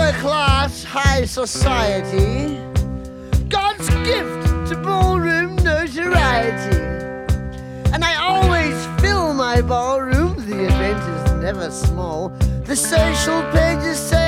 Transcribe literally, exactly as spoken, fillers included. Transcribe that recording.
lower class, high society, God's gift to ballroom notoriety. And I always fill my ballroom, the event is never small. The social pages say